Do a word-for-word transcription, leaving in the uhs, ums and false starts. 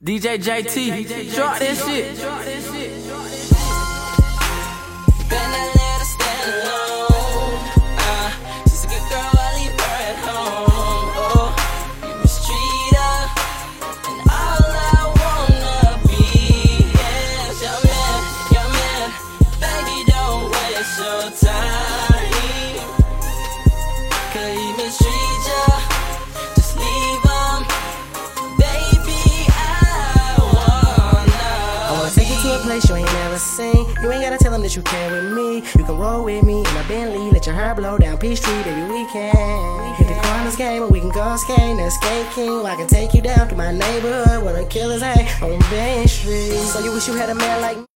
D J J T, drop that shit. Better let her stand alone. Uh, she's a good girl, I leave her at home. Oh, you mistreat her, and all I wanna be is your man, your man. Baby, don't waste your time, 'cause he mistreat you. Just leave him, baby. I wanna. I wanna take you to a place you ain't never seen. You ain't gotta tell them that you care with me. You can roll with me in my Bentley, let your hair blow down Peachtree, baby, we can hit the corners game and we can go skating and skate king. I can take you down to my neighborhood where the killers hang on Main Street. So you wish you had a man like me?